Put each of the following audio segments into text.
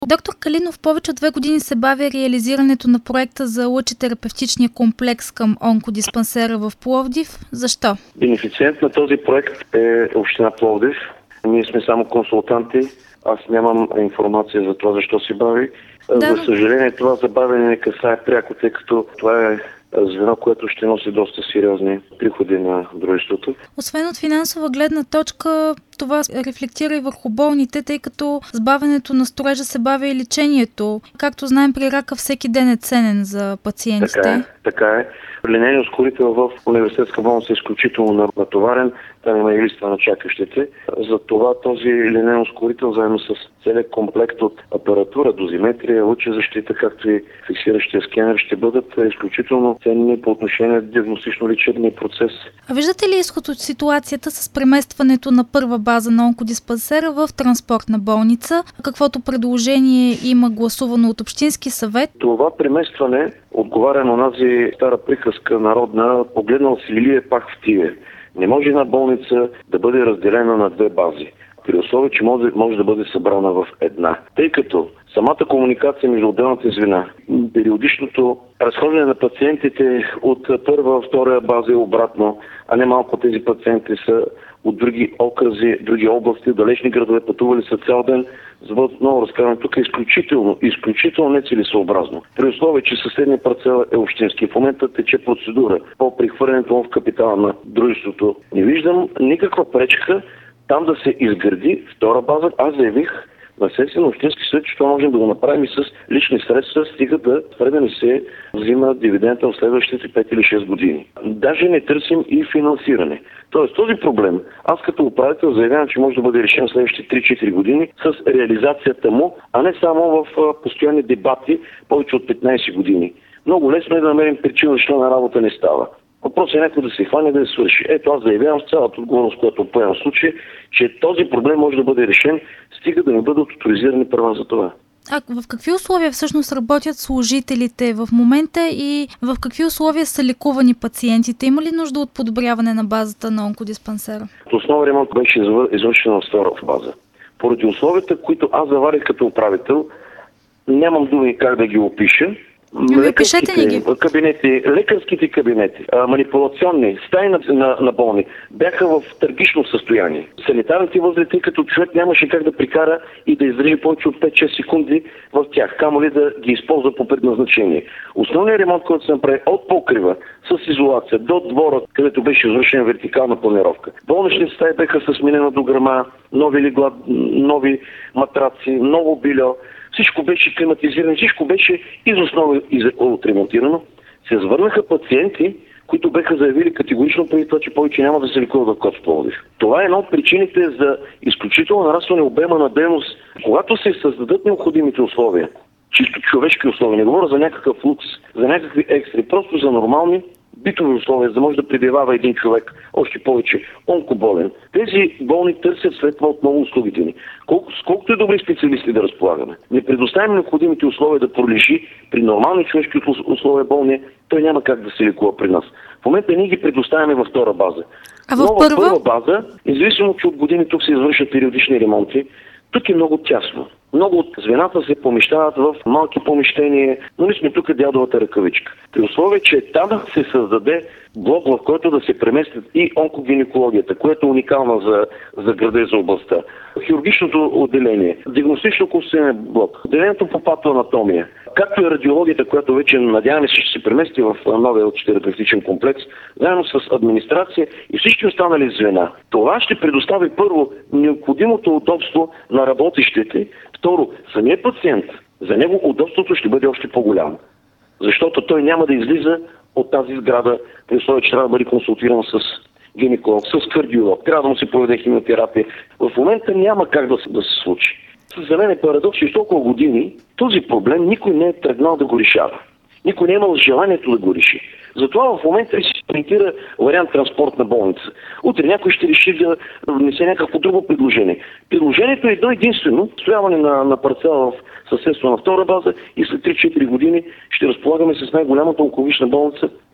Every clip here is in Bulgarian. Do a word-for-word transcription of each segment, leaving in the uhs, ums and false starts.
Доктор Калинов, повече от две години се бави реализирането на проекта за лъчетерапевтичния комплекс към онкодиспансера в Пловдив. Защо? Бенефициент на този проект е община Пловдив. Ние сме само консултанти. Аз нямам информация за това защо се бави. Да. За съжаление, това забавяне не касае пряко, тъй като това е звено, което ще носи доста сериозни приходи на дружеството. Освен от финансова гледна точка, това рефлектира и върху болните, тъй като с бавенето на строежа се бавя и лечението. Както знаем, при рака всеки ден е ценен за пациентите. Така е, така е. Линейният ускорител в университетска болница е изключително натоварен. Там има и листа на чакащите. Затова този линейен ускорител, заедно с целият комплект от апаратура, дозиметрия, лъчезащита, както и фиксиращия скенер, ще бъдат изключително ценни по отношение на диагностично-лечебния процес. А виждате ли изход от ситуацията с преместването на първа база на онкодиспансера в транспортна болница, каквото предложение има гласувано от Общински съвет? Това преместване отговаря на онази стара приказка народна: погледнал си лилие, пак в тие. Не може една болница да бъде разделена на две бази, при условие, че може, може да бъде събрана в една. Тъй като самата комуникация между отделните звена, периодичното разхождане на пациентите от първа, втора база и обратно, а не малко тези пациенти са от други окръзи, други области, далечни градове, пътували са цял ден, за да бъдат много разкарани. Тук е изключително, изключително нецелесообразно. При условие, че съседния парцел е общински. В момента тече процедура по прехвърлянето му в капитала на дружеството. Не виждам никаква пречка там да се изгради втора база. Аз заявих на сесия на Общински съвет, че това можем да го направим и с лични средства, стига да спре да не се взима дивидента в следващите пет или шест години. Даже не търсим и финансиране. Тоест този проблем, аз като управител заявявам, че може да бъде решен в следващите три-четири години с реализацията му, а не само в постоянни дебати повече от петнайсет години. Много лесно е да намерим причина, защо на работа не става. Въпросът е някой да се хване да я свърши. Ето аз заявявам с цялата отговорност, която поемам в случай, че този проблем може да бъде решен, стига да не бъдат оторизирани права за това. А в какви условия всъщност работят служителите в момента и в какви условия са лекувани пациентите? Има ли нужда от подобряване на базата на онкодиспансера? Основен ремонт беше извършен в втора база. Поради условията, които аз заварих като управител, нямам думи как да ги опиша. Лекарските кабинети, лекарските кабинети, а, манипулационни, стаи на, на, на болни бяха в трагично състояние. Санитарните възли, тъй като човек нямаше как да прикара и да издържи повече от пет-шест секунди в тях, камо ли да ги използва по предназначение. Основният ремонт, който се направи от покрива с изолация до двора, където беше извършена вертикална планировка. Болничните стаи бяха с сменена дограма, нови легла, нови матраци, ново бильо. Всичко беше климатизирано, всичко беше из основа отремонтирано. Се звърнаха пациенти, които беха заявили категорично преди това, че повече няма да се лекуват в Коц Пловдив. Това е една от причините за изключително нарастване обема на дейност. Когато се създадат необходимите условия, чисто човешки условия, не говоря за някакъв лукс, за някакви екстри, просто за нормални битови условия, за да може да пребивава един човек, още повече онкоболен. Тези болни търсят след това отново услугите ни. Колко, колкото и добри специалисти да разполагаме, не предоставим необходимите условия да пролежи при нормални човешки условия болни, той няма как да се лекува при нас. В момента ние ги предоставяме във втора база. А в Но първа? в първа база, независимо, че от години тук се извършват периодични ремонти, тук е много тясно. Много от звената се помещават в малки помещения, но ние сме тук дядовата ръкавичка. При условие, че там се създаде блок, в който да се преместят и онкогинекологията, което е уникална за, за града и за областта, хирургичното отделение, диагностично-консултативен блок, отделението по патоанатомия, както и радиологията, която вече надяваме се ще се премести в новия лъчетерапевтичен комплекс, заедно с администрация и всички останали звена. Това ще предостави първо необходимото удобство на работещите. Второ, самият пациент, за него удобството ще бъде още по-голямо. Защото той няма да излиза от тази сграда, при условие, че трябва да бъде консултиран с гинеколог, с кардиолог, трябва да му се проведе химиотерапия. В момента няма как да се, да се случи. За мен е парадокс, че толкова години този проблем никой не е тръгнал да го решава. Никой не е имал желанието да го реши. Затова в момента се презентира вариант транспортна болница. Утре някой ще реши да внесе някакво друго предложение. Предложението е едно единствено. Стояване на, на парцела в съседство на втора база и след три-четири години ще разполагаме с най-голямата онкологична болница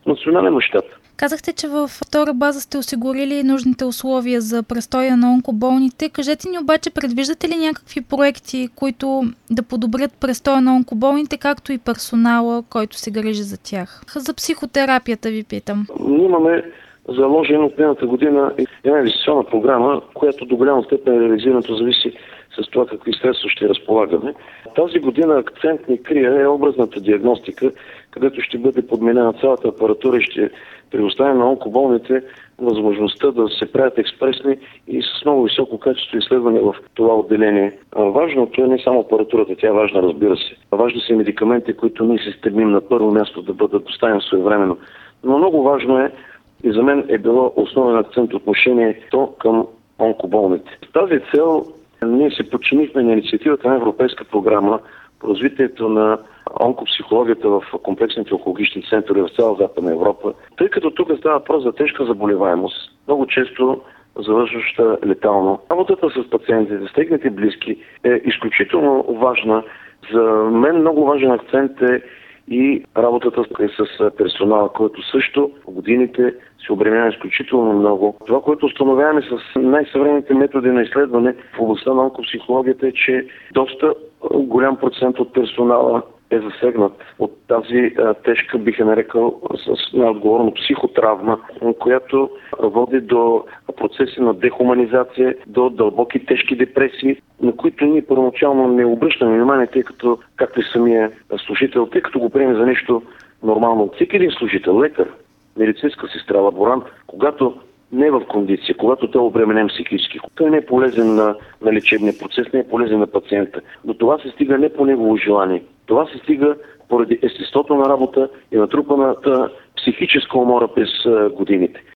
национален мащаб. Казахте, че във втора база сте осигурили нужните условия за престоя на онкоболните. Кажете ни обаче, предвиждате ли някакви проекти, които да подобрят престоя на онкоболните, както и персонала, който се грижи за тях? За психотерапията ви питам. Ние имаме заложено от миналата година една инвестиционна програма, която до голяма степен реализирането зависи с това какви средства ще разполагаме. Тази година акцент ни крие е образната диагностика, където ще бъде подменена цялата апаратура и ще предоставим на онкоболните възможността да се правят експресни и с много високо качество изследвания в това отделение. Важното е не само апаратурата, тя е важна, разбира се. Важни са и медикаменти, които ние се стремим на първо място да бъдат доставени своевременно. Но много важно е, и за мен е било основен акцент отношението към онкоболните. В тази цел ние се подчинихме на инициативата на Европейска програма по развитието на онкопсихологията в комплексните онкологични центрове в цяла Западна Европа, тъй като тук става въпрос за тежка заболеваемост, много често завършваща летално. Работата с пациентите, с техните близки е изключително важна. За мен много важен акцент е и работата с персонала, който също по годините се обременява изключително много. Това, което установяваме с най-съвременните методи на изследване в областта на онкопсихологията е, че доста голям процент от персонала е засегнат от тази а, тежка, бих е нарекал, с неотговорно психотравма, която води до процеси на дехуманизация, до дълбоки тежки депресии, на които ние първоначално не обръщаме внимание, тъй като, както и самия служител, тъй като го приеме за нещо нормално. Всеки един служител, лекар, медицинска сестра, лаборант, когато не е в кондиция, когато той е обременен психически, той не е полезен на, на лечебния процес, не е полезен на пациента. Но това се стига не по негово желание. Това се стига поради естеството на работа и натрупаната психическа умора през годините.